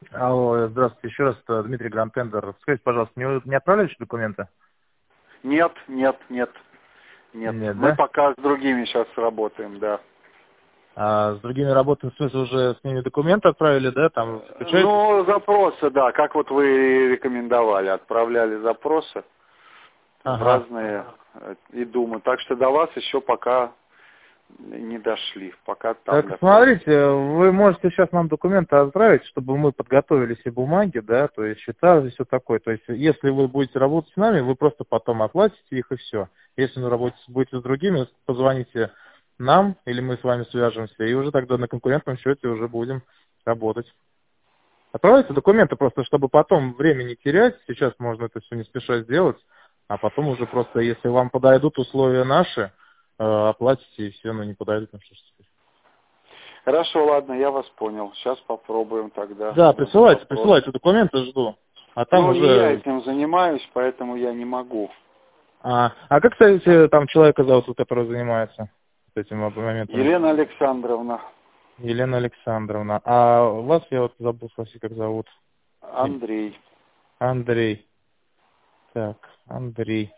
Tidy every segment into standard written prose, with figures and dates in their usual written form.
Алло, здравствуйте, еще раз, это Дмитрий Грантендер. Скажите, пожалуйста, не отправляли еще документы? Нет, нет, нет, нет. Нет, Мы да? пока с другими сейчас работаем, да. А с другими работами, в смысле, уже с ними документы отправили, да? Там встречаетесь? Ну, запросы, да, как вот вы рекомендовали, отправляли запросы в Ага. разные и думаю. Так что до вас еще пока не дошли, пока там Так, находится. смотрите, вы можете сейчас нам документы отправить, чтобы мы подготовили все бумаги, да, то есть счета и все такое. То есть, если вы будете работать с нами, вы просто потом оплатите их и все. Если вы работаете будете с другими, позвоните нам, или мы с вами свяжемся, и уже тогда на конкурентном счете уже будем работать. Отправляйте документы просто, чтобы потом время не терять. Сейчас можно это все не спеша сделать, а потом уже просто, если вам подойдут условия наши, оплатите и все, но не подойдут, ну что ж теперь. Хорошо, ладно, я вас понял. Сейчас попробуем тогда Да, запрос. присылайте документы, жду. А там Ну, не я уже... этим занимаюсь, поэтому я не могу. А как, кстати, там человека зовут, который занимается этими моментами? Елена Александровна, Елена Александровна. А вас, я вот забыл спросить, как зовут. Андрей. Андрей. Так, Андрей.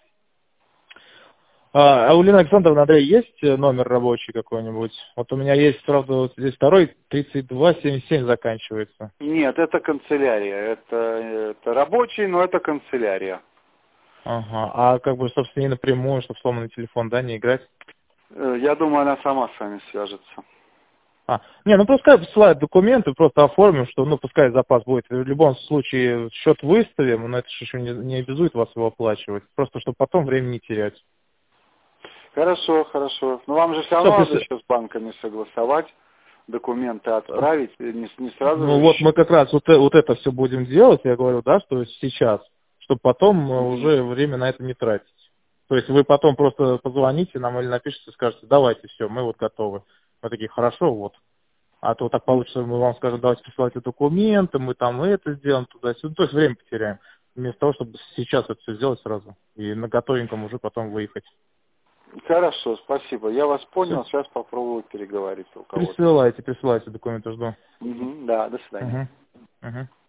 А у Лены Александровны, Андрей, есть номер рабочий какой-нибудь? Вот у меня есть, правда, вот здесь второй, 3277 заканчивается. Нет, это канцелярия. Это рабочий, но это канцелярия. Ага. А как бы, собственно, не напрямую, чтобы сломанный телефон, да, не играть? Я думаю, она сама с вами свяжется. Не, ну пускай посылают документы, просто оформим, что, ну, пускай запас будет. В любом случае счет выставим, но это же еще не обязует вас его оплачивать. Просто, чтобы потом время не терять. Хорошо, хорошо. Но вам же все Все, равно надо еще с банками согласовать, документы отправить, и не сразу ну же вот мы счет. как раз вот это все будем делать, я говорю, да, что сейчас, чтобы потом Мгм. уже время на это не тратить. То есть вы потом просто позвоните нам или напишите, скажете, давайте, все, мы вот готовы. Мы такие, хорошо, вот. А то так получится, мы вам скажем, давайте присылайте документы, мы там это сделаем, туда-сюда. То есть время потеряем. Вместо того, чтобы сейчас это все сделать сразу. И на готовеньком уже потом выехать. Хорошо, спасибо. Я вас Все. понял, сейчас попробую переговорить с руководством. Присылайте документы, жду. Мгм. Да, до свидания. Угу. Угу.